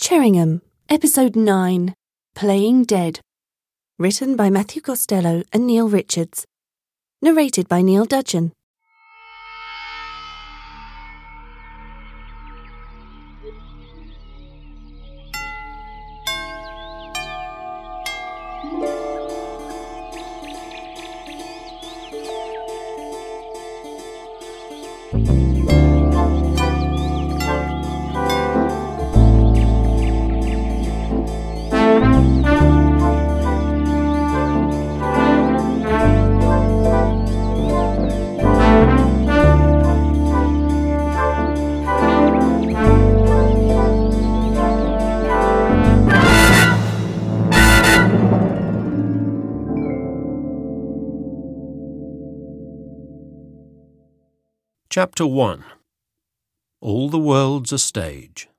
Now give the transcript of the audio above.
Cheringham, Episode 9, Playing Dead. Written by Matthew Costello and Neil Richards. Narrated by Neil Dudgeon. Chapter 1. All the World's a Stage.